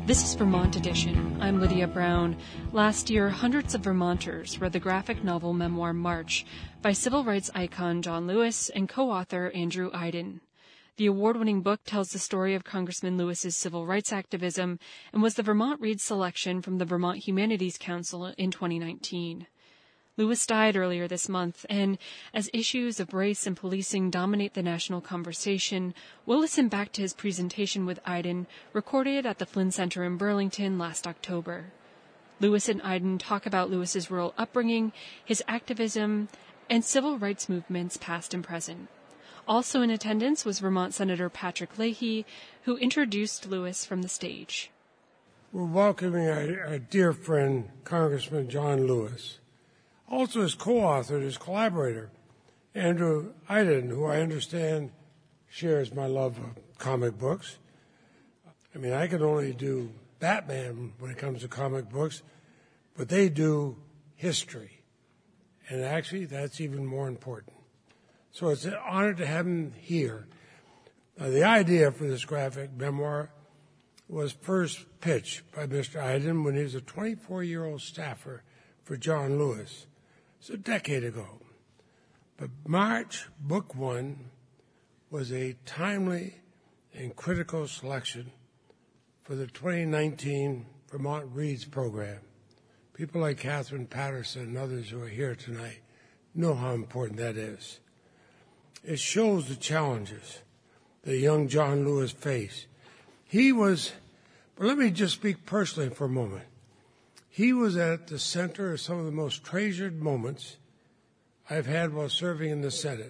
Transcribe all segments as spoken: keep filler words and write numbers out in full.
This is Vermont Edition. I'm Lydia Brown. Last year, hundreds of Vermonters read the graphic novel memoir March by civil rights icon John Lewis and co-author Andrew Aydin. The award-winning book tells the story of Congressman Lewis's civil rights activism and was the Vermont Reads selection from the Vermont Humanities Council in twenty nineteen. Lewis died earlier this month, and as issues of race and policing dominate the national conversation, we'll listen back to his presentation with Aydin, recorded at the Flynn Center in Burlington last October. Lewis and Aydin talk about Lewis's rural upbringing, his activism, and civil rights movements past and present. Also in attendance was Vermont Senator Patrick Leahy, who introduced Lewis from the stage. We're welcoming our, our dear friend, Congressman John Lewis. Also his co-author, his collaborator, Andrew Aydin, who I understand shares my love of comic books. I mean, I can only do Batman when it comes to comic books, but they do history. And actually, that's even more important. So it's an honor to have him here. Uh, the idea for this graphic memoir was first pitched by Mister Aydin when he was a twenty-four-year-old staffer for John Lewis. It's a decade ago. But March, Book One, was a timely and critical selection for the twenty nineteen Vermont Reads program. People like Catherine Patterson and others who are here tonight know how important that is. It shows the challenges that young John Lewis faced. He was, but let me just speak personally for a moment. He was at the center of some of the most treasured moments I've had while serving in the Senate.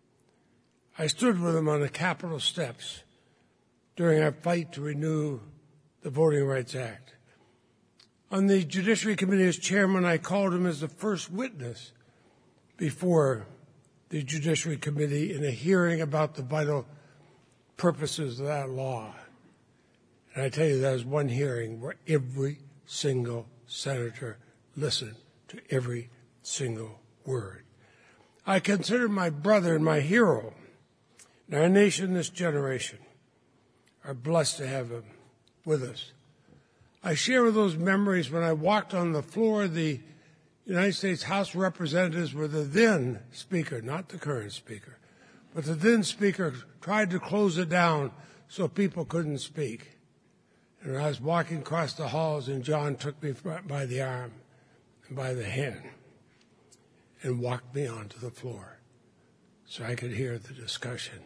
I stood with him on the Capitol steps during our fight to renew the Voting Rights Act. On the Judiciary Committee as chairman, I called him as the first witness before the Judiciary Committee in a hearing about the vital purposes of that law. And I tell you, that was one hearing where every single senator listened to every single word. I consider my brother and my hero. And our nation, this generation, are blessed to have him with us. I share those memories when I walked on the floor of the United States House of Representatives where the then Speaker, not the current Speaker, but the then Speaker tried to close it down so people couldn't speak. And I was walking across the halls, and John took me by the arm and by the hand and walked me onto the floor so I could hear the discussion.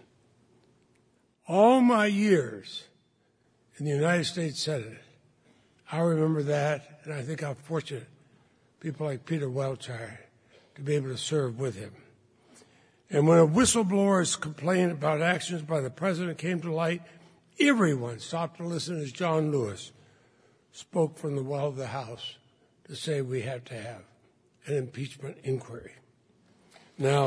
All my years in the United States Senate, I remember that, and I think how fortunate people like Peter Welch are to be able to serve with him. And when a whistleblower's complaint about actions by the president came to light, everyone stopped to listen as John Lewis spoke from the well of the House to say we have to have an impeachment inquiry. Now,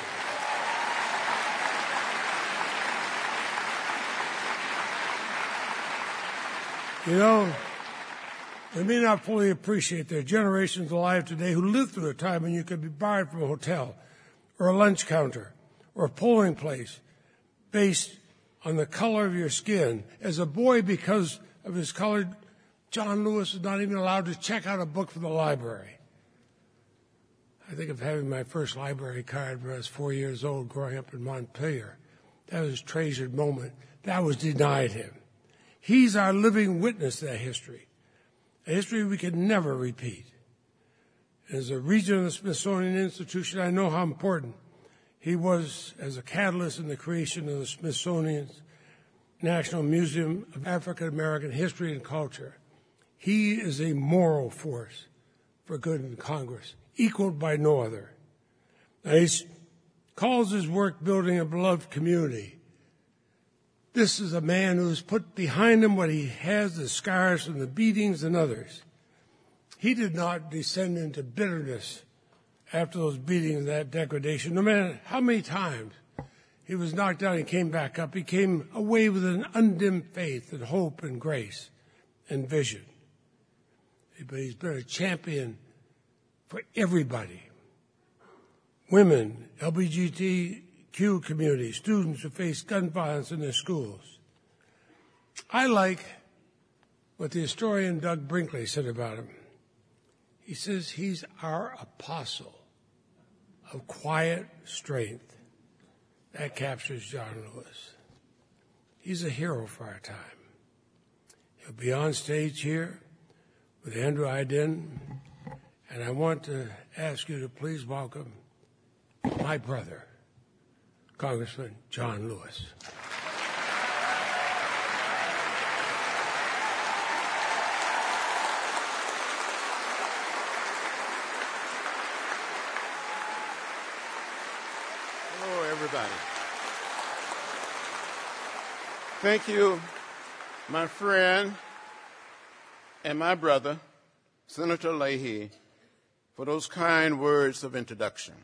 you know, they may not fully appreciate there are generations alive today who lived through a time when you could be barred from a hotel or a lunch counter or a polling place based on the color of your skin. As a boy, because of his color, John Lewis was not even allowed to check out a book from the library. I think of having my first library card when I was four years old growing up in Montpelier. That was a treasured moment. That was denied him. He's our living witness to that history, a history we can never repeat. As a regent of the Smithsonian Institution, I know how important he was as a catalyst in the creation of the Smithsonian's National Museum of African American History and Culture. He is a moral force for good in Congress, equaled by no other. Now, he calls his work building a beloved community. This is a man who has put behind him what he has, the scars from the beatings and others. He did not descend into bitterness after those beatings, that degradation. No matter how many times he was knocked down and came back up, he came away with an undimmed faith and hope and grace and vision. But he's been a champion for everybody. Women, L G B T Q community, students who face gun violence in their schools. I like what the historian Doug Brinkley said about him. He says he's our apostle of quiet strength. That captures John Lewis. He's a hero for our time. He'll be on stage here with Andrew Aydin, and I want to ask you to please welcome my brother, Congressman John Lewis. Hello, everybody. Thank you, my friend and my brother, Senator Leahy, for those kind words of introduction.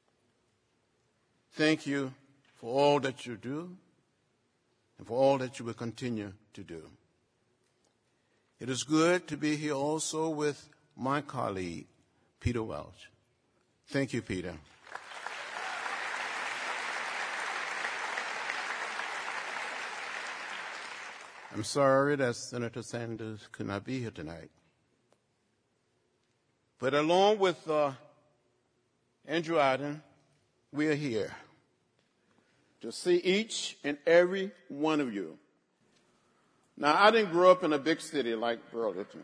Thank you for all that you do and for all that you will continue to do. It is good to be here also with my colleague, Peter Welch. Thank you, Peter. I'm sorry that Senator Sanders could not be here tonight. But along with uh, Andrew Aydin, we are here to see each and every one of you. Now, I didn't grow up in a big city like Burlington.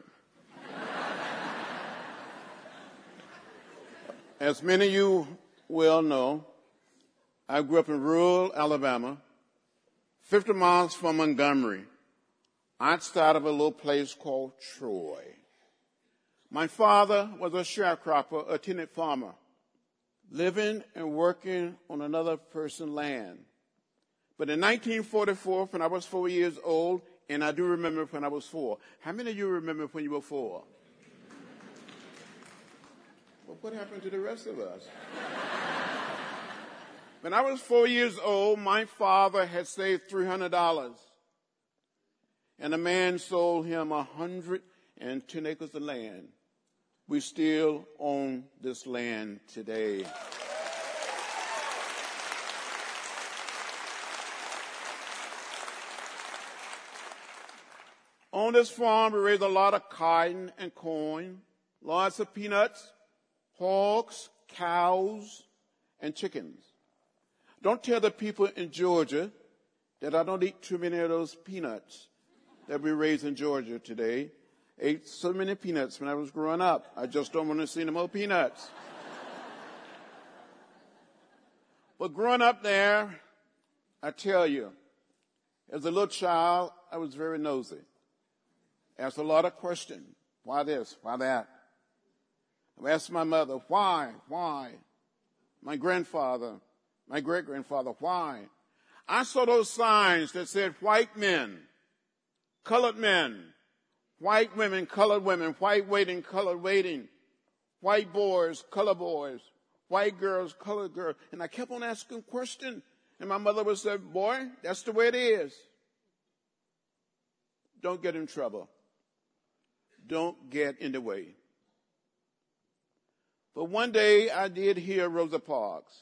As many of you well know, I grew up in rural Alabama, fifty miles from Montgomery, outside of a little place called Troy. My father was a sharecropper, a tenant farmer, living and working on another person's land. But in nineteen forty-four, when I was four years old, and I do remember when I was four. How many of you remember when you were four? Well, what happened to the rest of us? When I was four years old, my father had saved three hundred dollars. And a man sold him one hundred ten acres of land. We still own this land today. On this farm, we raise a lot of cotton and corn, lots of peanuts, hogs, cows, and chickens. Don't tell the people in Georgia that I don't eat too many of those peanuts that we raise in Georgia today. Ate so many peanuts when I was growing up. I just don't want to see no more peanuts. But growing up there, I tell you, as a little child, I was very nosy. Asked a lot of questions. Why this? Why that? I asked my mother, why? Why? My grandfather, my great-grandfather, why? I saw those signs that said white men, colored men, white women, colored women, white waiting, colored waiting, white boys, colored boys, white girls, colored girls. And I kept on asking questions. And my mother would say, boy, that's the way it is. Don't get in trouble. Don't get in the way. But one day I did hear Rosa Parks.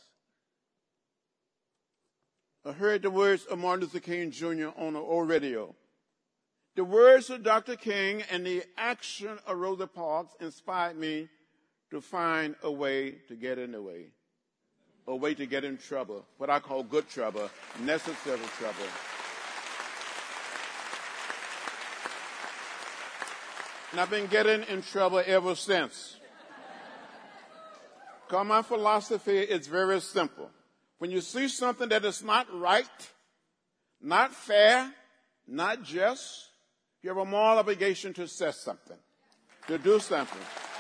I heard the words of Martin Luther King Junior on the old radio. The words of Doctor King and the action of Rosa Parks inspired me to find a way to get in the way, a way to get in trouble, what I call good trouble, necessary trouble. And I've been getting in trouble ever since. Because my philosophy is very simple. When you see something that is not right, not fair, not just, you have a moral obligation to say something, to do something.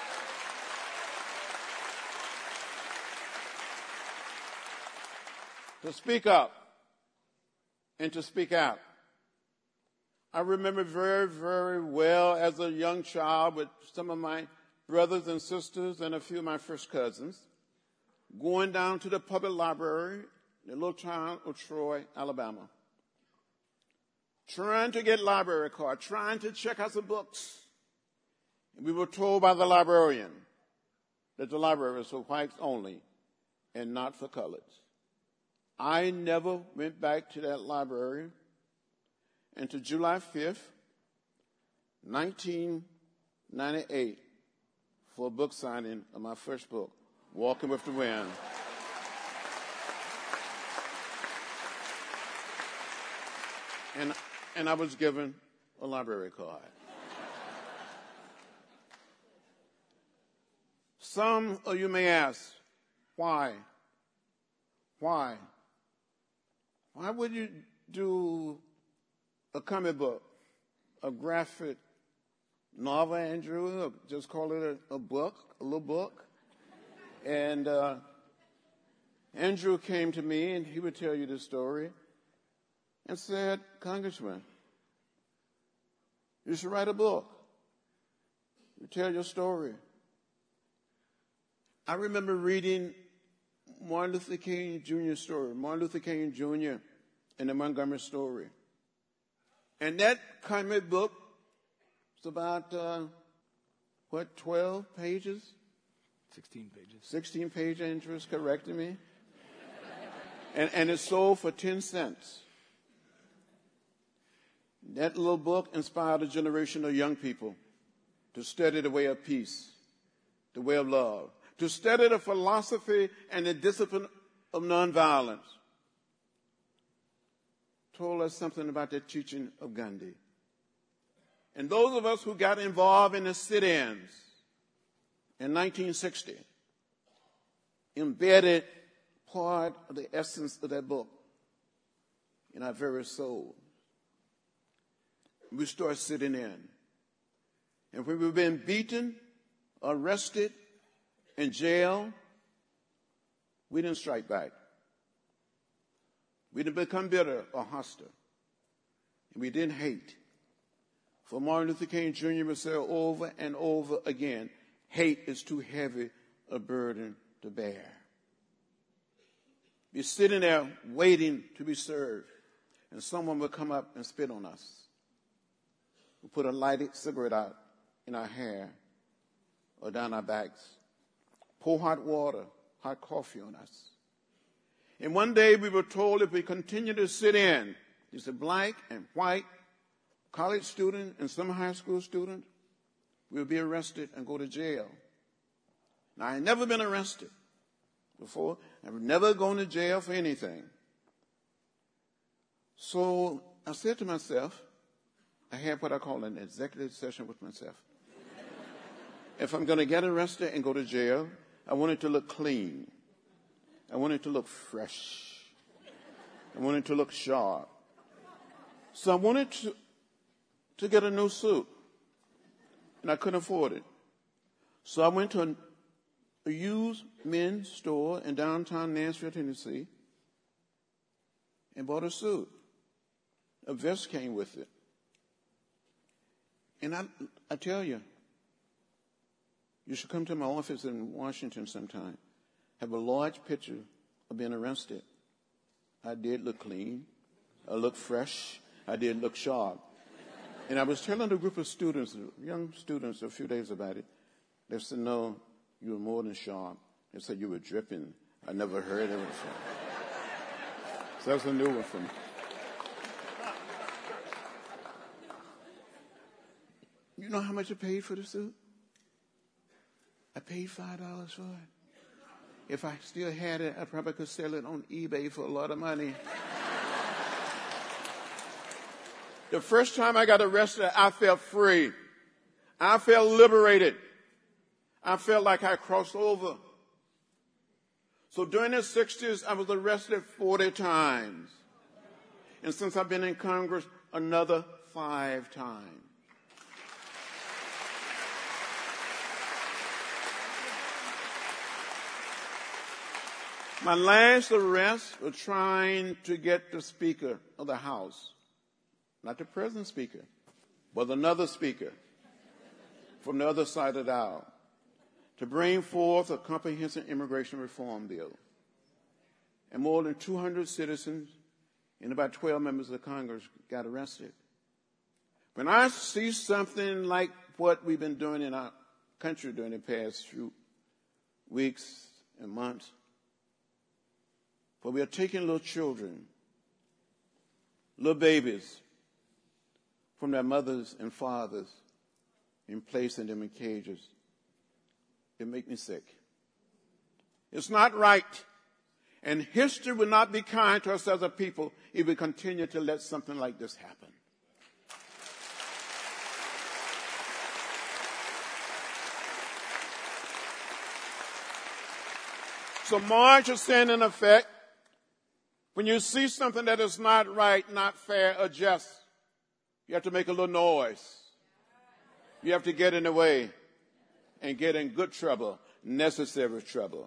To speak up and to speak out. I remember very, very well as a young child with some of my brothers and sisters and a few of my first cousins going down to the public library in the little town of Troy, Alabama, trying to get library card, trying to check out some books. And we were told by the librarian that the library was for whites only and not for coloreds. I never went back to that library until July fifth, nineteen ninety-eight, for a book signing of my first book, Walking with the Wind. And, and I was given a library card. Some of you may ask, why? Why? Why would you do a comic book, a graphic novel, Andrew? Or just call it a, a book, a little book? And uh, Andrew came to me, and he would tell you the story, and said, Congressman, you should write a book. You tell your story. I remember reading Martin Luther King Junior's story, Martin Luther King Junior and the Montgomery story. And that comic book was about, uh, what, twelve pages? sixteen pages. sixteen page Andrew's correcting me. and, and it sold for ten cents. That little book inspired a generation of young people to study the way of peace, the way of love, to study the philosophy and the discipline of nonviolence. Told us something about the teaching of Gandhi. And those of us who got involved in the sit-ins in nineteen sixty embedded part of the essence of that book in our very soul. We started sitting in. And when we've been beaten, arrested, in jail, we didn't strike back. We didn't become bitter or hostile. And we didn't hate. For Martin Luther King Junior would say over and over again, hate is too heavy a burden to bear. We're sitting there waiting to be served, and someone would come up and spit on us. We put a lighted cigarette out in our hair or down our backs. Pour hot water, hot coffee on us. And one day we were told if we continue to sit in, it's a black and white college student and some high school student, we'll be arrested and go to jail. Now, I had never been arrested before. I've never gone to jail for anything. So I said to myself, I had what I call an executive session with myself. If I'm going to get arrested and go to jail, I want it to look clean. I want it to look fresh. I want it to look sharp. So I wanted to, to get a new suit, and I couldn't afford it. So I went to a, a used men's store in downtown Nashville, Tennessee, and bought a suit. A vest came with it. And I, I tell you, you should come to my office in Washington sometime. Have a large picture of being arrested. I did look clean. I looked fresh. I did look sharp. And I was telling a group of students, young students, a few days about it. They said, no, you were more than sharp. They said you were dripping. I never heard of it before. So that's a new one for me. You know how much I paid for the suit? I paid five dollars for it. If I still had it, I probably could sell it on eBay for a lot of money. The first time I got arrested, I felt free. I felt liberated. I felt like I crossed over. So during the sixties, I was arrested forty times. And since I've been in Congress, another five times. My last arrest was trying to get the Speaker of the House, not the present Speaker, but another Speaker from the other side of the aisle, to bring forth a comprehensive immigration reform bill. And more than two hundred citizens and about twelve members of Congress got arrested. When I see something like what we've been doing in our country during the past few weeks and months, where we are taking little children, little babies, from their mothers and fathers and placing them in cages. It makes me sick. It's not right. And history will not be kind to us as a people if we continue to let something like this happen. So March is saying, in effect, when you see something that is not right, not fair, or just, you have to make a little noise. You have to get in the way and get in good trouble, necessary trouble.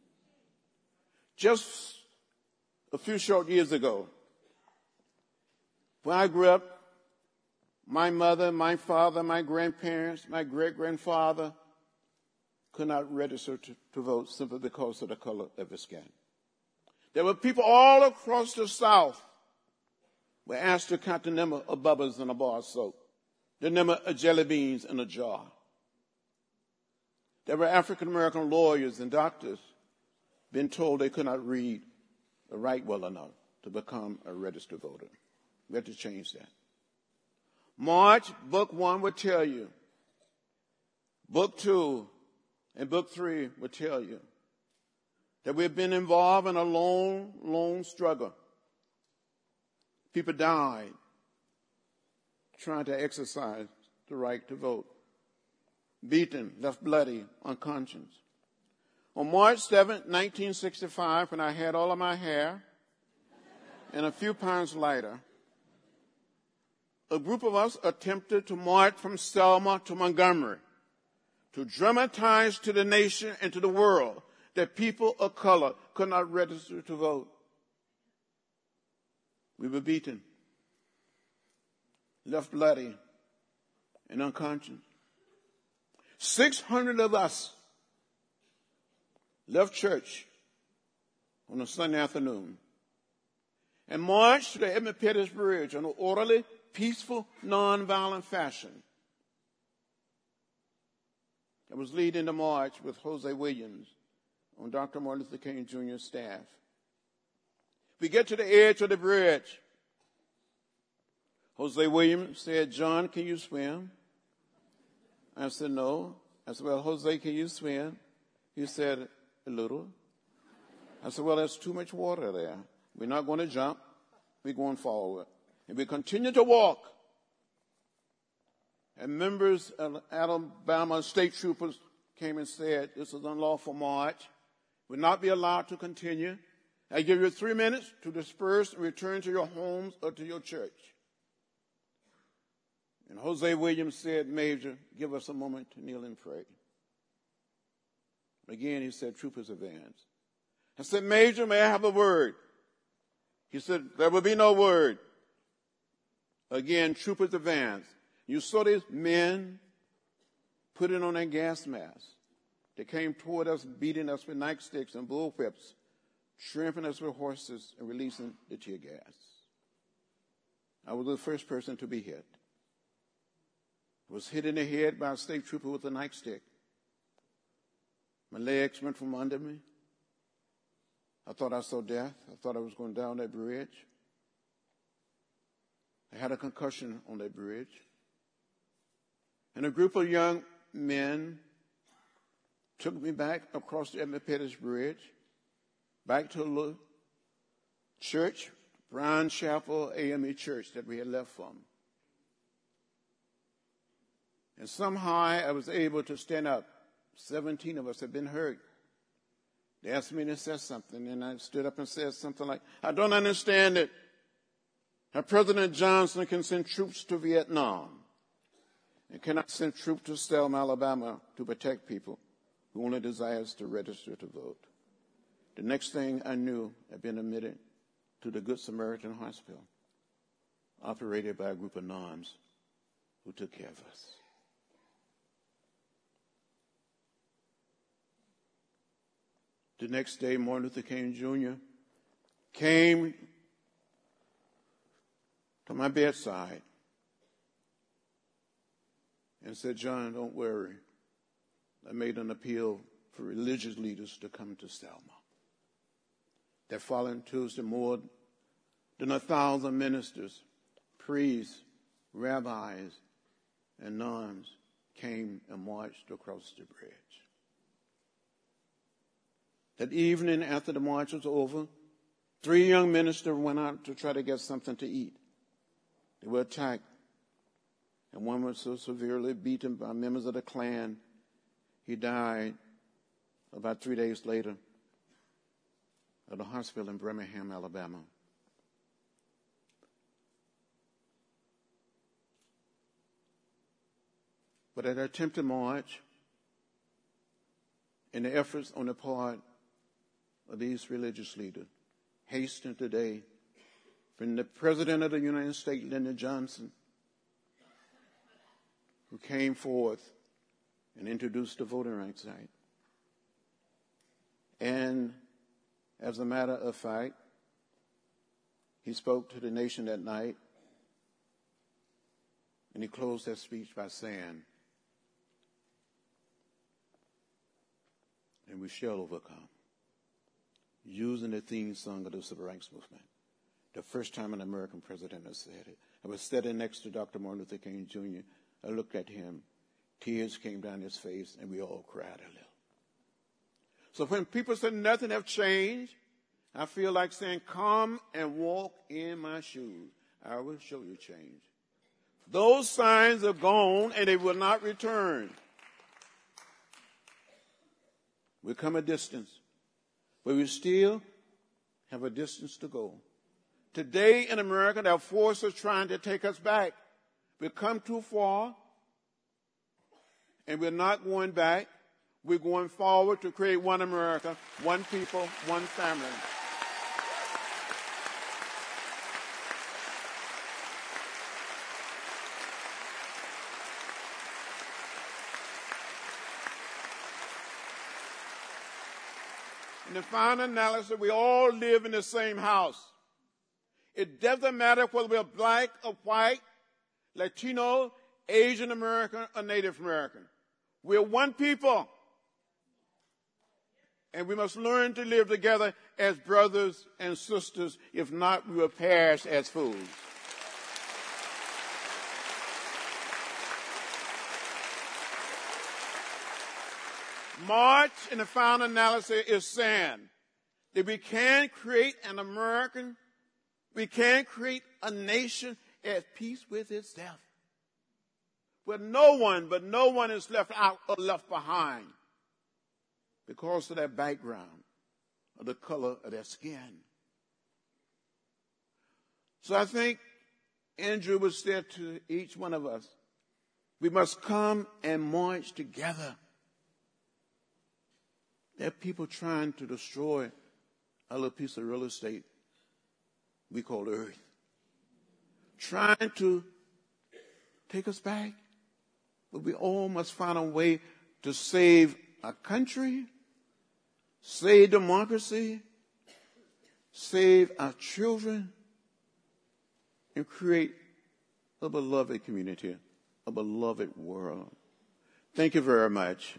Just a few short years ago, when I grew up, my mother, my father, my grandparents, my great-grandfather could not register to, to vote simply because of the color of his skin. There were people all across the South were asked to count the number of bubbles in a bar of soap, the number of jelly beans in a jar. There were African-American lawyers and doctors been told they could not read or write well enough to become a registered voter. We have to change that. March, book one would tell you. Book two and book three would tell you that we've been involved in a long, long struggle. People died trying to exercise the right to vote. Beaten, left bloody, unconscious. On March seventh, nineteen sixty-five, when I had all of my hair and a few pounds lighter, a group of us attempted to march from Selma to Montgomery to dramatize to the nation and to the world that people of color could not register to vote. We were beaten, left bloody, and unconscious. Six hundred of us left church on a Sunday afternoon and marched to the Edmund Pettus Bridge in an orderly, peaceful, nonviolent fashion. I was leading the march with Jose Williams on Doctor Martin Luther King Junior's staff. We get to the edge of the bridge. Jose Williams said, "John, can you swim?" I said, "No." I said, "Well, Jose, can you swim?" He said, "A little." I said, "Well, there's too much water there. We're not going to jump. We're going forward." And we continued to walk. And members of Alabama state troopers came and said, "This is unlawful march. Will not be allowed to continue. I give you three minutes to disperse and return to your homes or to your church." And Jose Williams said, "Major, give us a moment to kneel and pray." Again, he said, "Troopers advance." I said, "Major, may I have a word?" He said, "There will be no word." Again, troopers advance. You saw these men putting on their gas masks. They came toward us, beating us with nightsticks and bullwhips, trampling us with horses, and releasing the tear gas. I was the first person to be hit. I was hit in the head by a state trooper with a nightstick. My legs went from under me. I thought I saw death. I thought I was going down that bridge. I had a concussion on that bridge. And a group of young men took me back across the Edmund Pettus Bridge, back to a little church, Brown Chapel A M E Church that we had left from. And somehow I was able to stand up. Seventeen of us had been hurt. They asked me to say something, and I stood up and said something like, "I don't understand it. How President Johnson can send troops to Vietnam and cannot send troops to Selma, Alabama to protect people who only desires to register to vote." The next thing I knew, I'd been admitted to the Good Samaritan Hospital, operated by a group of nuns who took care of us. The next day, Martin Luther King Junior came to my bedside and said, "John, don't worry. I made an appeal for religious leaders to come to Selma." That following Tuesday, more than a thousand ministers, priests, rabbis, and nuns came and marched across the bridge. That evening after the march was over, three young ministers went out to try to get something to eat. They were attacked, and one was so severely beaten by members of the Klan, he died about three days later at a hospital in Birmingham, Alabama. But at the attempted march, in the efforts on the part of these religious leaders, hastened today from the President of the United States, Lyndon Johnson, who came forth and introduced the Voting Rights Act. And as a matter of fact, he spoke to the nation that night, and he closed that speech by saying, "And we shall overcome," using the theme song of the Civil Rights Movement. The first time an American president has said it. I was sitting next to Doctor Martin Luther King Junior I looked at him. Tears came down his face, and we all cried a little. So when people say nothing have changed, I feel like saying, come and walk in my shoes. I will show you change. Those signs are gone, and they will not return. We've come a distance, but we still have a distance to go. Today in America, there are forces trying to take us back. We've come too far, and we're not going back. We're going forward to create one America, one people, one family. In the final analysis, we all live in the same house. It doesn't matter whether we're black or white, Latino, Asian American, or Native American. We're one people. And we must learn to live together as brothers and sisters. If not, we will perish as fools. March, in the final analysis, is saying that we can create an American, we can create a nation at peace with itself, where no one, but no one is left out or left behind because of their background or the color of their skin. So I think Andrew was said to each one of us, we must come and march together. There are people trying to destroy a little piece of real estate we call earth, trying to take us back. But we all must find a way to save our country, save democracy, save our children, and create a beloved community, a beloved world. Thank you very much.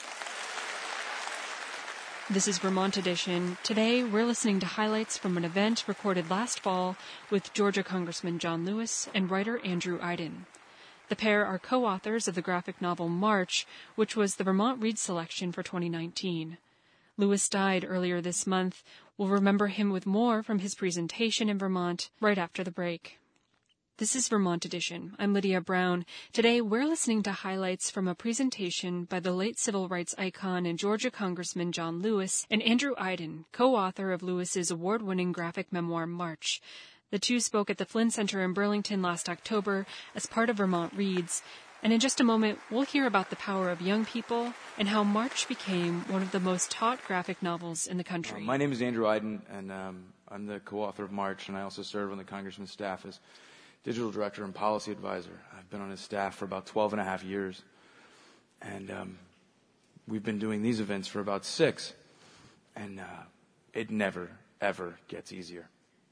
This is Vermont Edition. Today, we're listening to highlights from an event recorded last fall with Georgia Congressman John Lewis and writer Andrew Aydin. The pair are co-authors of the graphic novel March, which was the Vermont Read selection for twenty nineteen. Lewis died earlier this month. We'll remember him with more from his presentation in Vermont right after the break. This is Vermont Edition. I'm Lydia Brown. Today, we're listening to highlights from a presentation by the late civil rights icon and Georgia Congressman John Lewis and Andrew Aydin, co-author of Lewis's award-winning graphic memoir March. The two spoke at the Flynn Center in Burlington last October as part of Vermont Reads. And in just a moment, we'll hear about the power of young people and how March became one of the most taught graphic novels in the country. Uh, my name is Andrew Aydin, and um, I'm the co-author of March, and I also serve on the Congressman's staff as digital director and policy advisor. I've been on his staff for about twelve and a half years. And um, we've been doing these events for about six. And uh, it never, ever gets easier.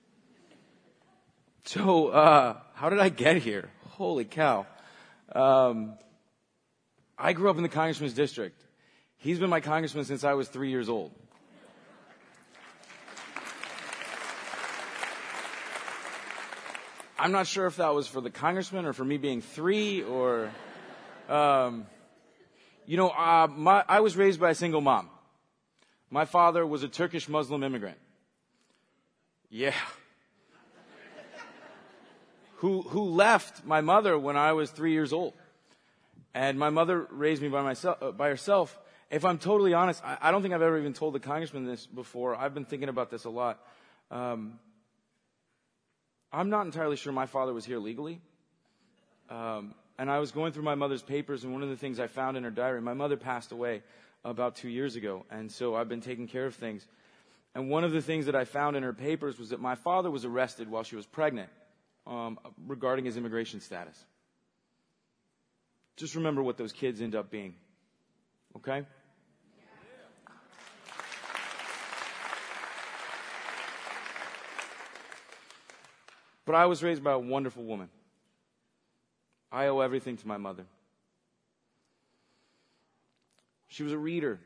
So uh, how did I get here? Holy cow. Um, I grew up in the Congressman's district. He's been my congressman since I was three years old. I'm not sure if that was for the congressman or for me being three or Um, you know, uh, my, I was raised by a single mom. My father was a Turkish Muslim immigrant. Yeah. who, who left my mother when I was three years old. And my mother raised me by myself, uh, by herself. If I'm totally honest, I, I don't think I've ever even told the congressman this before. I've been thinking about this a lot. Um, I'm not entirely sure my father was here legally. Um, and I was going through my mother's papers, and one of the things I found in her diary, my mother passed away about two years ago, and so I've been taking care of things. And one of the things that I found in her papers was that my father was arrested while she was pregnant um, regarding his immigration status. Just remember what those kids end up being, okay? But I was raised by a wonderful woman. I owe everything to my mother. She was a reader.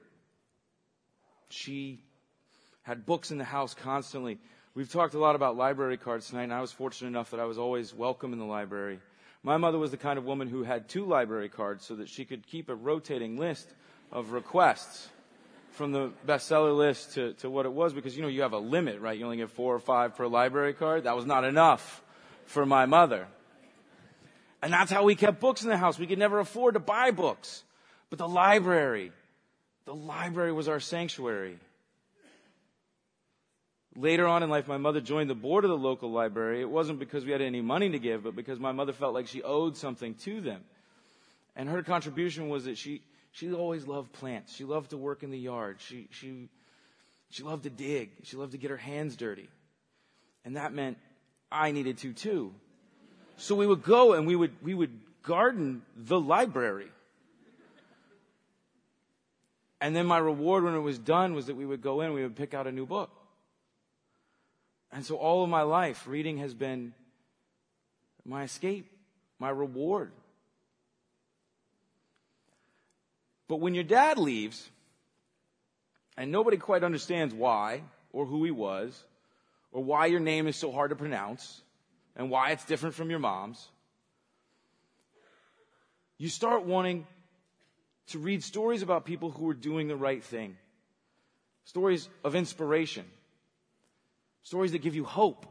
She had books in the house constantly. We've talked a lot about library cards tonight, and I was fortunate enough that I was always welcome in the library. My mother was the kind of woman who had two library cards so that she could keep a rotating list of requests from the bestseller list to, to what it was, because, you know, you have a limit, right? You only get four or five per library card. That was not enough for my mother. And that's how we kept books in the house. We could never afford to buy books. But the library, the library was our sanctuary. Later on in life, my mother joined the board of the local library. It wasn't because we had any money to give, but because my mother felt like she owed something to them. And her contribution was that she, she always loved plants. She loved to work in the yard. She, she, she loved to dig. She loved to get her hands dirty. And that meant I needed to too. So we would go and we would, we would garden the library. And then my reward when it was done was that we would go in and we would pick out a new book. And so all of my life, reading has been my escape, my reward. But when your dad leaves, and nobody quite understands why, or who he was, or why your name is so hard to pronounce, and why it's different from your mom's, you start wanting to read stories about people who are doing the right thing. Stories of inspiration. Stories that give you hope.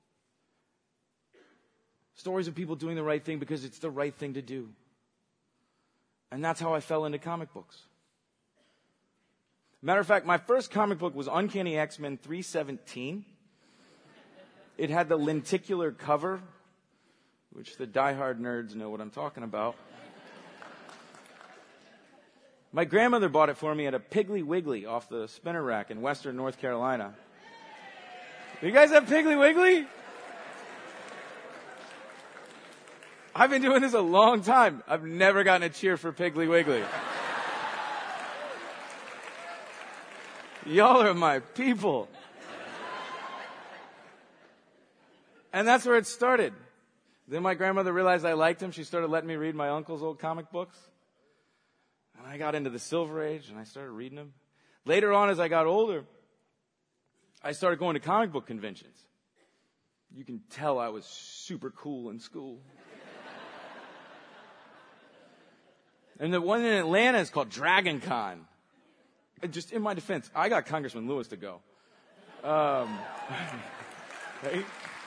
Stories of people doing the right thing because it's the right thing to do. And that's how I fell into comic books. Matter of fact, my first comic book was Uncanny X-Men three seventeen. It had the lenticular cover, which the diehard nerds know what I'm talking about. My grandmother bought it for me at a Piggly Wiggly off the spinner rack in western North Carolina. You guys have Piggly Wiggly? I've been doing this a long time. I've never gotten a cheer for Piggly Wiggly. Y'all are my people. And that's where it started. Then my grandmother realized I liked him. She started letting me read my uncle's old comic books. And I got into the Silver Age and I started reading them. Later on, as I got older, I started going to comic book conventions. You can tell I was super cool in school. And the one in Atlanta is called Dragon Con. And just in my defense, I got Congressman Lewis to go. Um, right?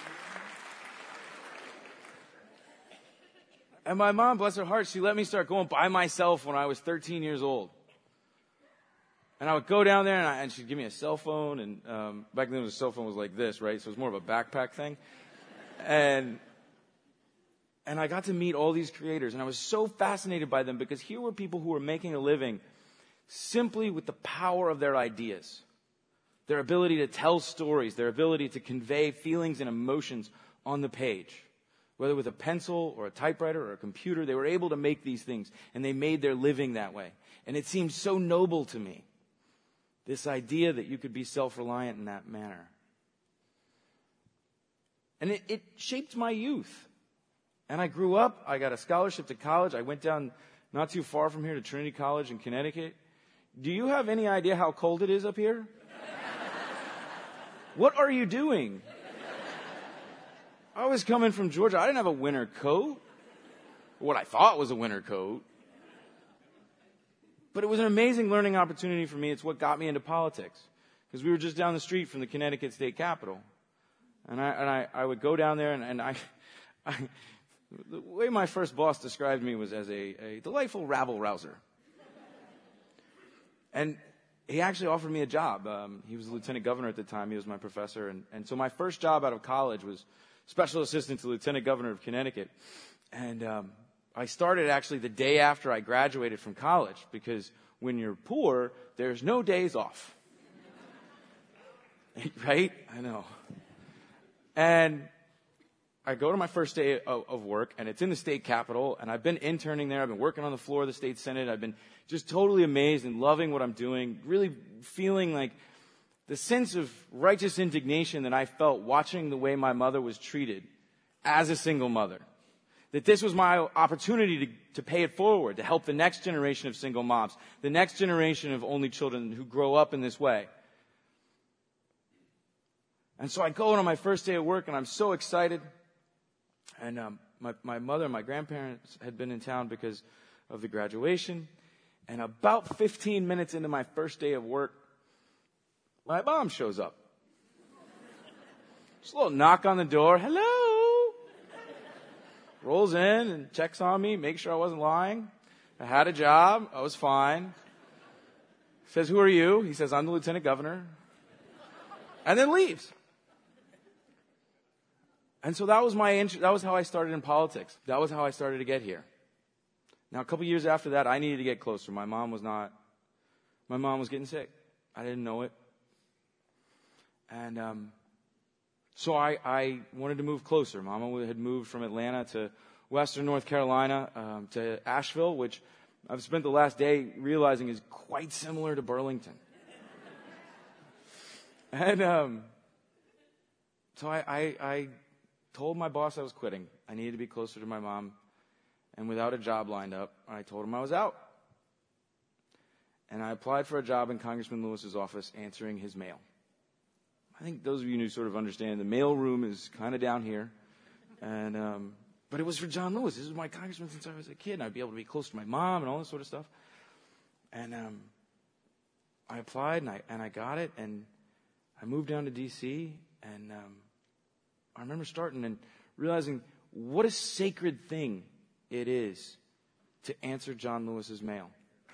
And my mom, bless her heart, she let me start going by myself when I was thirteen years old. And I would go down there, and, I, and she'd give me a cell phone. And um, back then, the cell phone was like this, right? So it was more of a backpack thing. And and I got to meet all these creators, and I was so fascinated by them because here were people who were making a living simply with the power of their ideas, their ability to tell stories, their ability to convey feelings and emotions on the page. Whether with a pencil or a typewriter or a computer, they were able to make these things, and they made their living that way. And it seemed so noble to me, this idea that you could be self-reliant in that manner. And it, it shaped my youth. And I grew up, I got a scholarship to college. I went down not too far from here to Trinity College in Connecticut. Do you have any idea how cold it is up here? What are you doing? I was coming from Georgia. I didn't have a winter coat. What I thought was a winter coat. But it was an amazing learning opportunity for me. It's what got me into politics. Because we were just down the street from the Connecticut State Capitol. And I, and I, I would go down there, and, and I, I, the way my first boss described me was as a, a delightful rabble-rouser. And he actually offered me a job. Um, he was the lieutenant governor at the time. He was my professor. And, and so my first job out of college was special assistant to the lieutenant governor of Connecticut. And um, I started actually the day after I graduated from college, because when you're poor, there's no days off. Right? I know. And I go to my first day of, of work, and it's in the state capitol, and I've been interning there. I've been working on the floor of the state senate. I've been just totally amazed and loving what I'm doing, really feeling like the sense of righteous indignation that I felt watching the way my mother was treated as a single mother. That this was my opportunity to, to pay it forward, to help the next generation of single moms, the next generation of only children who grow up in this way. And so I go in on my first day of work, and I'm so excited. And um, my, my mother and my grandparents had been in town because of the graduation. And about fifteen minutes into my first day of work, my mom shows up. Just a little knock on the door. Hello. Rolls in and checks on me, makes sure I wasn't lying. I had a job. I was fine. Says, who are you? He says, I'm the lieutenant governor. And then leaves. And so that was my int- that was how I started in politics. That was how I started to get here. Now, a couple years after that, I needed to get closer. My mom was not, my mom was getting sick. I didn't know it. And um, so I, I wanted to move closer. Mama had moved from Atlanta to Western North Carolina, um, to Asheville, which I've spent the last day realizing is quite similar to Burlington. and um, so I, I, I told my boss I was quitting. I needed to be closer to my mom. And without a job lined up, I told him I was out. And I applied for a job in Congressman Lewis's office answering his mail. I think those of you who sort of understand, the mail room is kind of down here. And um, but it was for John Lewis. This was my congressman since I was a kid, and I'd be able to be close to my mom and all this sort of stuff. And um, I applied, and I and I got it, and I moved down to D C, and um, I remember starting and realizing what a sacred thing it is to answer John Lewis's mail.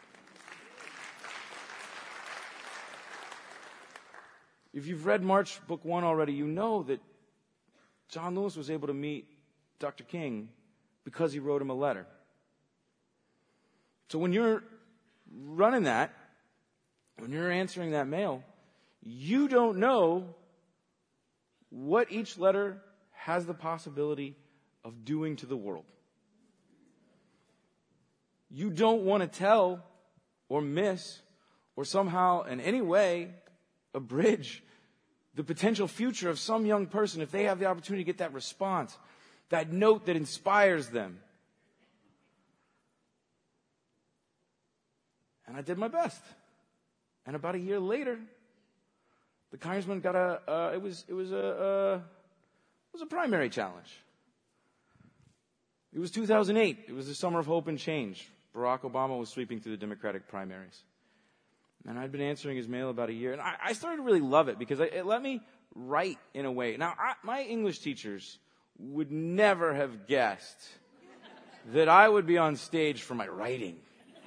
If you've read March Book One already, you know that John Lewis was able to meet Doctor King because he wrote him a letter. So when you're running that, when you're answering that mail, you don't know what each letter has the possibility of doing to the world. You don't want to tell or miss or somehow in any way abridge the potential future of some young person if they have the opportunity to get that response, that note that inspires them. And I did my best. And about a year later, the congressman got a, uh, it was, it was a, uh, it was a primary challenge. It was two thousand eight. It was the summer of hope and change. Barack Obama was sweeping through the Democratic primaries. And I'd been answering his mail about a year. And I, I started to really love it because it let me write in a way. Now, I, my English teachers would never have guessed that I would be on stage for my writing.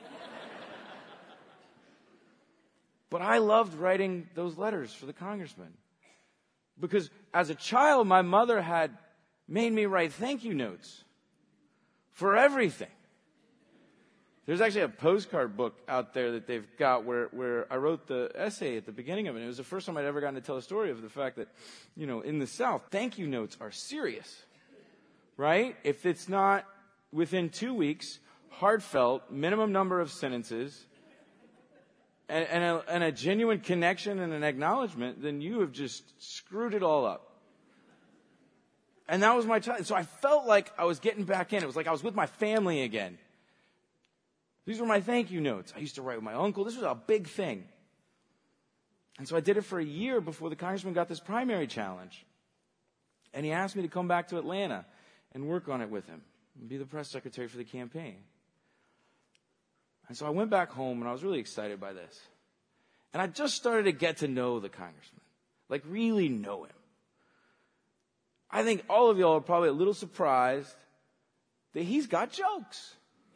But I loved writing those letters for the congressman. Because as a child, my mother had made me write thank you notes for everything. There's actually a postcard book out there that they've got where, where I wrote the essay at the beginning of it. It was the first time I'd ever gotten to tell a story of the fact that, you know, in the South, thank you notes are serious, right? If it's not within two weeks, heartfelt, minimum number of sentences, and, and, a, and a genuine connection and an acknowledgement, then you have just screwed it all up. And that was my child. So I felt like I was getting back in. It was like I was with my family again. These were my thank you notes. I used to write with my uncle. This was a big thing. And so I did it for a year before the congressman got this primary challenge. And he asked me to come back to Atlanta and work on it with him and be the press secretary for the campaign. And so I went back home, and I was really excited by this. And I just started to get to know the congressman, like really know him. I think all of y'all are probably a little surprised that he's got jokes.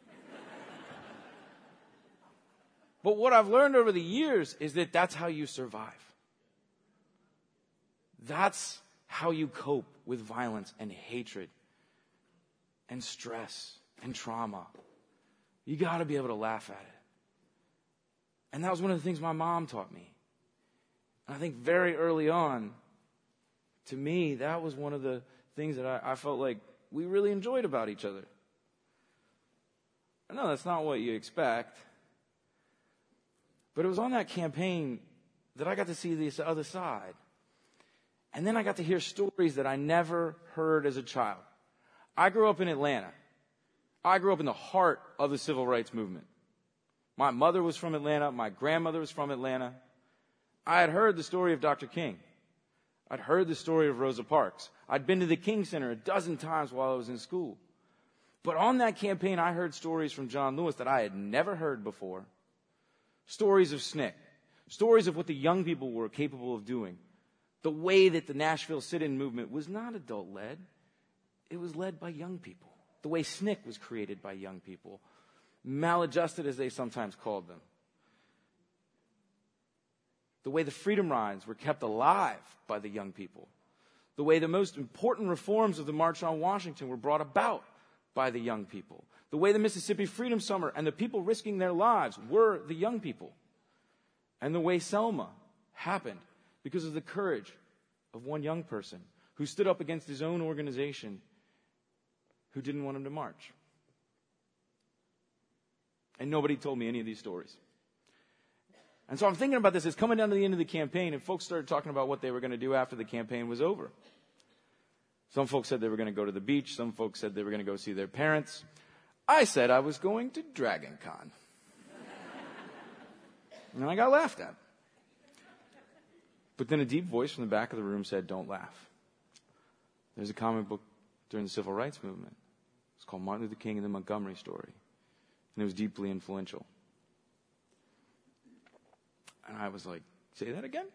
But what I've learned over the years is that that's how you survive. That's how you cope with violence and hatred and stress and trauma. You got to be able to laugh at it. And that was one of the things my mom taught me. And I think very early on, to me, that was one of the things that I, I felt like we really enjoyed about each other. I know that's not what you expect. But it was on that campaign that I got to see this other side. And then I got to hear stories that I never heard as a child. I grew up in Atlanta. I grew up in the heart of the civil rights movement. My mother was from Atlanta. My grandmother was from Atlanta. I had heard the story of Doctor King. I'd heard the story of Rosa Parks. I'd been to the King Center a dozen times while I was in school. But on that campaign, I heard stories from John Lewis that I had never heard before. Stories of S N C C. Stories of what the young people were capable of doing. The way that the Nashville sit-in movement was not adult-led. It was led by young people. The way S N C C was created by young people. Maladjusted, as they sometimes called them. The way the freedom rides were kept alive by the young people. The way the most important reforms of the March on Washington were brought about by the young people. The way the Mississippi Freedom Summer and the people risking their lives were the young people. And the way Selma happened because of the courage of one young person who stood up against his own organization who didn't want him to march. And nobody told me any of these stories. And so I'm thinking about this. It's coming down to the end of the campaign, and folks started talking about what they were going to do after the campaign was over. Some folks said they were going to go to the beach. Some folks said they were going to go see their parents. I said I was going to Dragon Con. And I got laughed at. But then a deep voice from the back of the room said, "Don't laugh. There's a comic book during the civil rights movement. It's called Martin Luther King and the Montgomery Story. And it was deeply influential." And I was like, "Say that again?"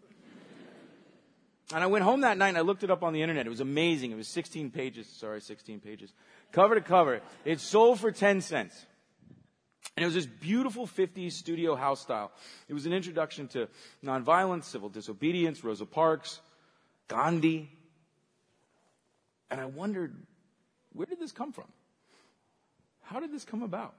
And I went home that night and I looked it up on the internet. It was amazing. It was sixteen pages. Sorry, sixteen pages. Cover to cover. It sold for ten cents. And it was this beautiful fifties studio house style. It was an introduction to nonviolence, civil disobedience, Rosa Parks, Gandhi. And I wondered, where did this come from? How did this come about?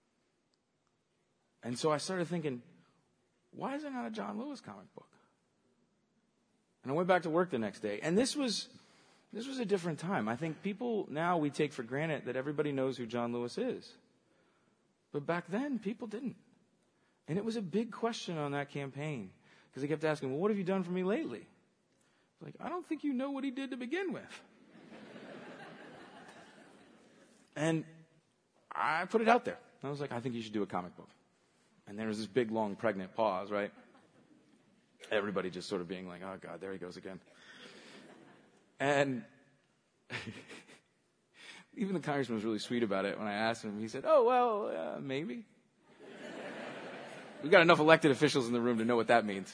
And so I started thinking, why is there not a John Lewis comic book? And I went back to work the next day. And this was this was a different time. I think people now, we take for granted that everybody knows who John Lewis is. But back then, people didn't. And it was a big question on that campaign. Because they kept asking, well, what have you done for me lately? Like, I don't think you know what he did to begin with. And I put it out there. I was like, I think you should do a comic book. And there was this big, long, pregnant pause, right? Everybody just sort of being like, oh, God, there he goes again. And even the congressman was really sweet about it when I asked him. He said, oh, well, uh, maybe. We've got enough elected officials in the room to know what that means.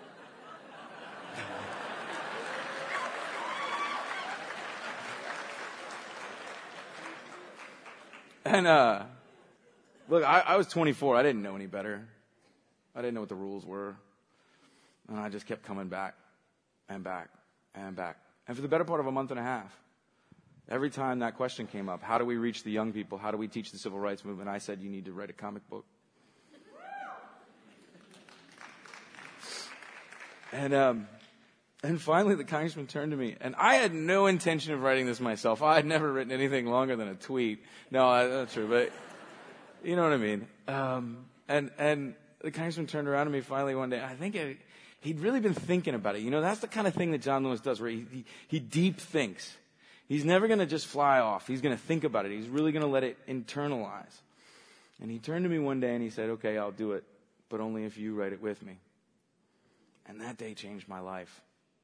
And, uh, look, I, I was twenty-four. I didn't know any better. I didn't know what the rules were. And I just kept coming back and back and back. And for the better part of a month and a half, every time that question came up, how do we reach the young people? How do we teach the civil rights movement? I said, you need to write a comic book. And, um, and finally the congressman turned to me, and I had no intention of writing this myself. I had never written anything longer than a tweet. No, that's not true, but you know what I mean. Um, and, and the congressman turned around to me finally one day. I think it, he'd really been thinking about it. You know, that's the kind of thing that John Lewis does, where he, he, he deep thinks. He's never going to just fly off. He's going to think about it. He's really going to let it internalize. And he turned to me one day and he said, okay, I'll do it, but only if you write it with me. And that day changed my life.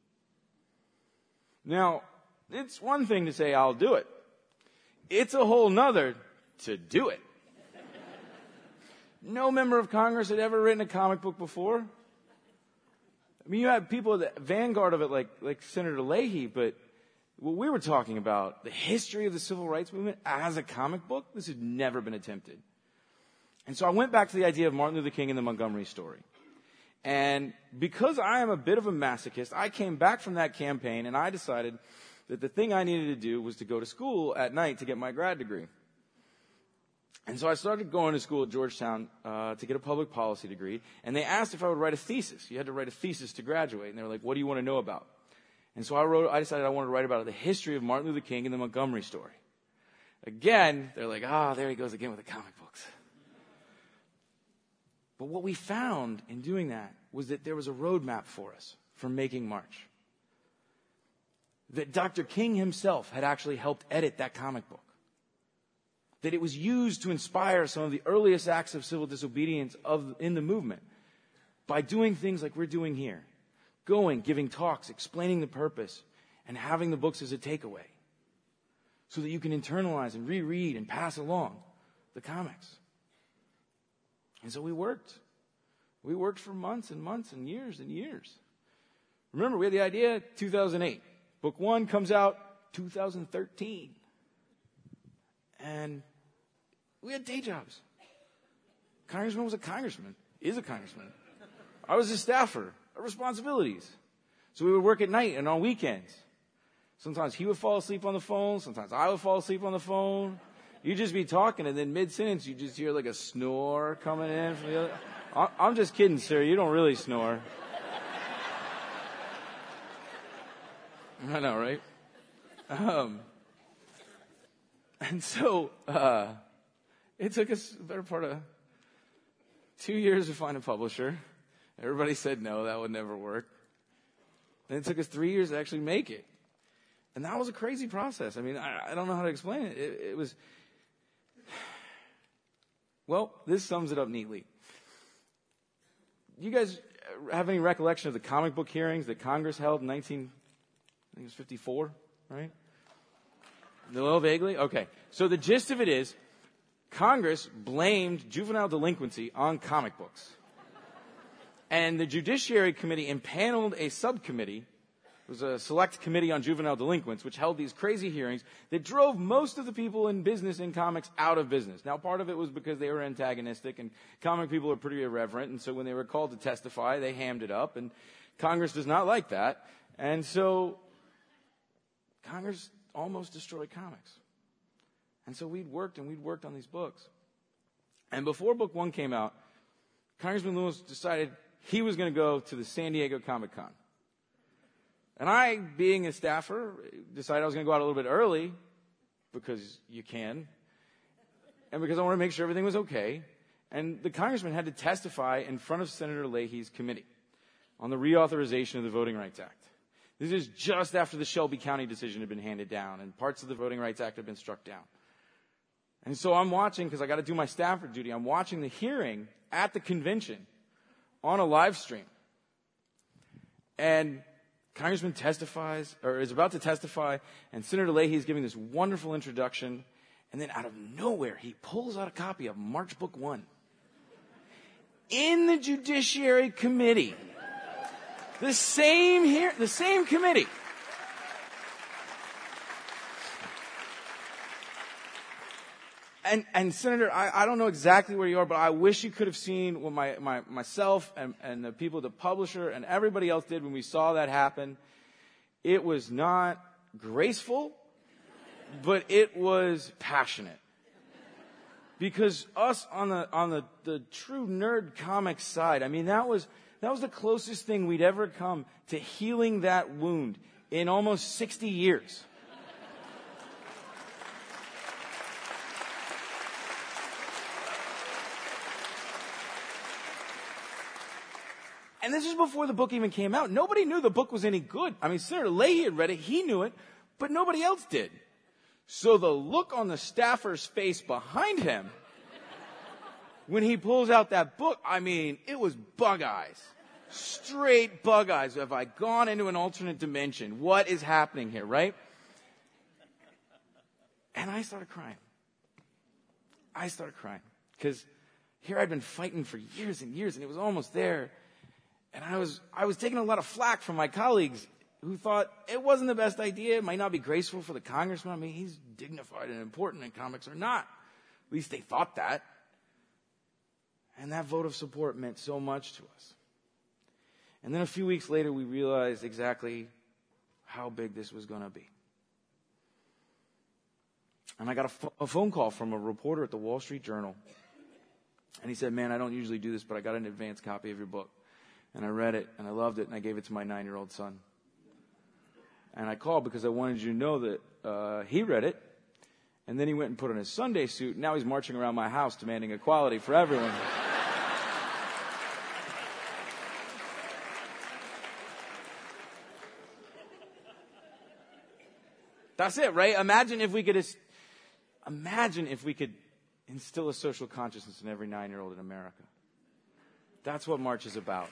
Now, it's one thing to say, I'll do it. It's a whole nother to do it. No member of Congress had ever written a comic book before. I mean, you had people at the vanguard of it like, like Senator Leahy, but what we were talking about, the history of the civil rights movement as a comic book, this had never been attempted. And so I went back to the idea of Martin Luther King and the Montgomery story. And because I am a bit of a masochist, I came back from that campaign and I decided that the thing I needed to do was to go to school at night to get my grad degree. And so I started going to school at Georgetown uh, to get a public policy degree. And they asked if I would write a thesis. You had to write a thesis to graduate. And they were like, what do you want to know about? And so I wrote, I decided I wanted to write about the history of Martin Luther King and the Montgomery story. Again, they're like, ah, oh, there he goes again with the comic books. But what we found in doing that was that there was a roadmap for us for making March. That Doctor King himself had actually helped edit that comic book. That it was used to inspire some of the earliest acts of civil disobedience of, in the movement by doing things like we're doing here. Going, giving talks, explaining the purpose, and having the books as a takeaway so that you can internalize and reread and pass along the comics. And so we worked. We worked for months and months and years and years. Remember, we had the idea two thousand eight. Book one comes out two thousand thirteen. And we had day jobs. Congressman was a congressman, is a congressman. I was a staffer, responsibilities. So we would work at night and on weekends. Sometimes he would fall asleep on the phone. Sometimes I would fall asleep on the phone. You'd just be talking, and then mid-sentence, you just hear like a snore coming in from the other. I'm just kidding, sir. You don't really snore. I know, right? Um, and so uh, it took us the better part of two years to find a publisher. Everybody said no, that would never work. And it took us three years to actually make it. And that was a crazy process. I mean, I, I don't know how to explain it. It, it was, well, this sums it up neatly. You guys have any recollection of the comic book hearings that Congress held in nineteen, I think it was fifty-four, right? A little vaguely? Okay. So the gist of it is, Congress blamed juvenile delinquency on comic books. And the Judiciary Committee impaneled a subcommittee. It was a select committee on juvenile delinquents, which held these crazy hearings that drove most of the people in business in comics out of business. Now, part of it was because they were antagonistic, and comic people are pretty irreverent, and so when they were called to testify, they hammed it up, and Congress does not like that. And so Congress almost destroyed comics. And so we'd worked and we'd worked on these books. And before book one came out, Congressman Lewis decided he was going to go to the San Diego Comic-Con. And I, being a staffer, decided I was going to go out a little bit early because you can, and because I wanted to make sure everything was okay. And the congressman had to testify in front of Senator Leahy's committee on the reauthorization of the Voting Rights Act. This is just after the Shelby County decision had been handed down and parts of the Voting Rights Act had been struck down. And so I'm watching, because I got to do my staffer duty, I'm watching the hearing at the convention on a live stream. And Congressman testifies, or is about to testify, and Senator Leahy is giving this wonderful introduction, and then out of nowhere, he pulls out a copy of March Book One. In the Judiciary Committee. The same here, the same committee. And, and Senator, I, I don't know exactly where you are, but I wish you could have seen what my, my, myself and, and the people, the publisher, and everybody else did when we saw that happen. It was not graceful, but it was passionate. Because us on the on the, the true nerd comics side, I mean, that was that was the closest thing we'd ever come to healing that wound in almost sixty years. And this is before the book even came out. Nobody knew the book was any good. I mean, Senator Leahy had read it. He knew it, but nobody else did. So the look on the staffer's face behind him when he pulls out that book, I mean, it was bug eyes. Straight bug eyes. Have I gone into an alternate dimension? What is happening here, right? And I started crying. I started crying because here I'd been fighting for years and years, and it was almost there. And I was, I was taking a lot of flack from my colleagues who thought it wasn't the best idea. It might not be graceful for the congressman. I mean, he's dignified and important, and comics are not. At least they thought that. And that vote of support meant so much to us. And then a few weeks later, we realized exactly how big this was going to be. And I got a, fo- a phone call from a reporter at the Wall Street Journal. And he said, man, I don't usually do this, but I got an advance copy of your book. And I read it, and I loved it, and I gave it to my nine-year-old son. And I called because I wanted you to know that uh, he read it, and then he went and put on his Sunday suit, and now he's marching around my house demanding equality for everyone. That's it, right? Imagine if we could, imagine if we could instill a social consciousness in every nine-year-old in America. That's what March is about.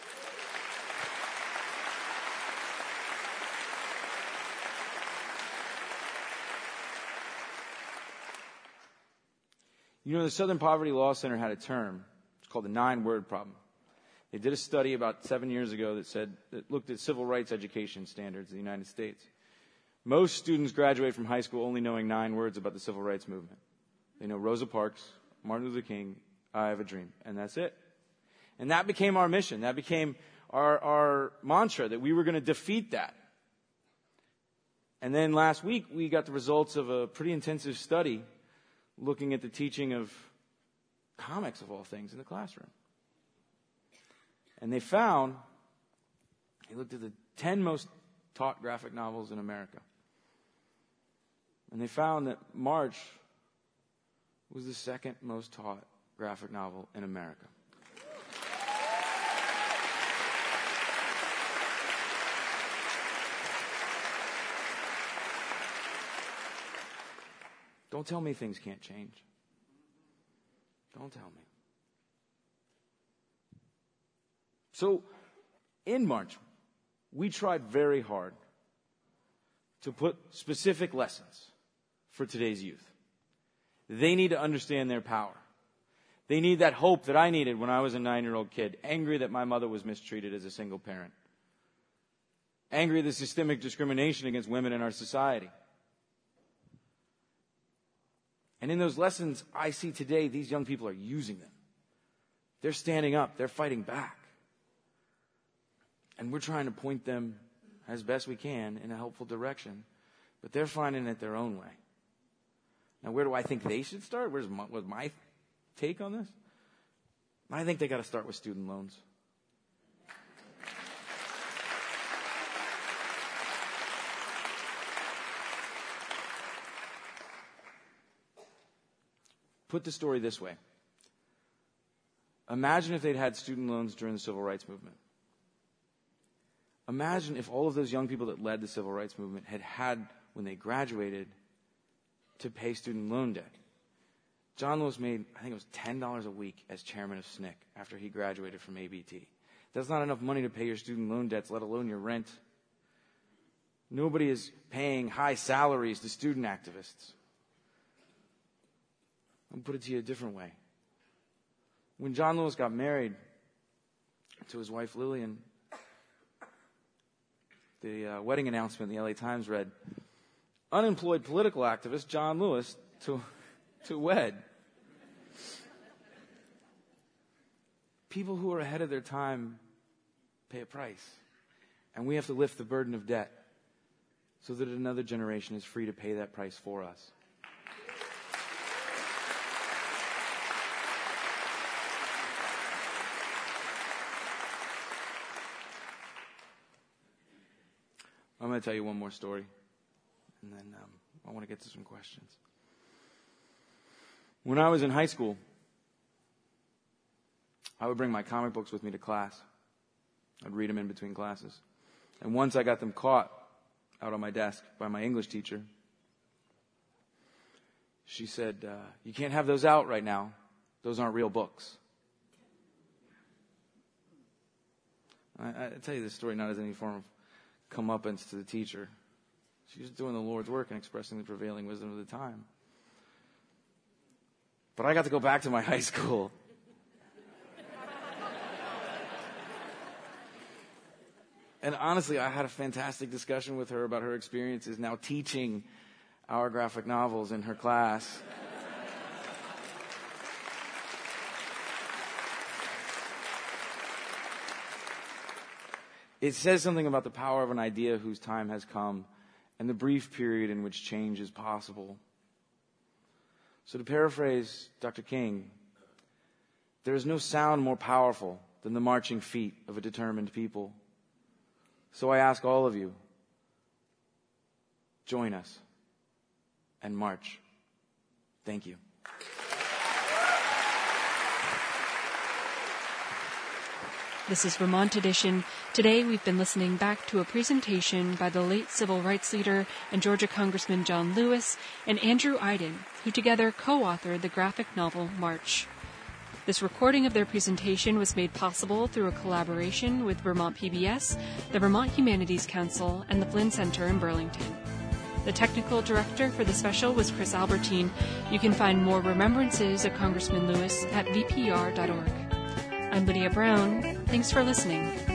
You know, the Southern Poverty Law Center had a term. It's called the nine-word problem. They did a study about seven years ago that said, that looked at civil rights education standards in the United States. Most students graduate from high school only knowing nine words about the civil rights movement. They know Rosa Parks, Martin Luther King, I have a dream, and that's it. And that became our mission. That became our, our mantra, that we were going to defeat that. And then last week, we got the results of a pretty intensive study looking at the teaching of comics, of all things, in the classroom. And they found, they looked at the ten most taught graphic novels in America. And they found that March was the second most taught graphic novel in America. Don't tell me things can't change. Don't tell me. So, in March, we tried very hard to put specific lessons for today's youth. They need to understand their power. They need that hope that I needed when I was a nine-year-old kid, angry that my mother was mistreated as a single parent, angry at the systemic discrimination against women in our society. And in those lessons I see today, these young people are using them. They're standing up. They're fighting back. And we're trying to point them as best we can in a helpful direction. But they're finding it their own way. Now, where do I think they should start? Where's my, what's my take on this? I think they got to start with student loans. Put the story this way. Imagine if they'd had student loans during the civil rights movement. Imagine if all of those young people that led the civil rights movement had had, when they graduated, to pay student loan debt. John Lewis made, I think it was ten dollars a week as chairman of S N C C after he graduated from A B T. That's not enough money to pay your student loan debts, let alone your rent. Nobody is paying high salaries to student activists. I'll put it to you a different way. When John Lewis got married to his wife Lillian, the uh, wedding announcement in the L A Times read, unemployed political activist John Lewis to, to wed. People who are ahead of their time pay a price. And we have to lift the burden of debt so that another generation is free to pay that price for us. I'm going to tell you one more story, and then um, I want to get to some questions. When I was in high school, I would bring my comic books with me to class. I'd read them in between classes. And once I got them caught out on my desk by my English teacher, she said, uh, you can't have those out right now. Those aren't real books. I, I tell you this story not as any form of comeuppance to the teacher. She was doing the Lord's work and expressing the prevailing wisdom of the time. But I got to go back to my high school and honestly, I had a fantastic discussion with her about her experiences now teaching our graphic novels in her class. It says something about the power of an idea whose time has come and the brief period in which change is possible. So to paraphrase Doctor King, there is no sound more powerful than the marching feet of a determined people. So I ask all of you, join us and march. Thank you. This is Vermont Edition. Today we've been listening back to a presentation by the late civil rights leader and Georgia Congressman John Lewis and Andrew Aydin, who together co-authored the graphic novel March. This recording of their presentation was made possible through a collaboration with Vermont P B S, the Vermont Humanities Council, and the Flynn Center in Burlington. The technical director for the special was Chris Albertine. You can find more remembrances of Congressman Lewis at v p r dot org. I'm Lydia Brown. Thanks for listening.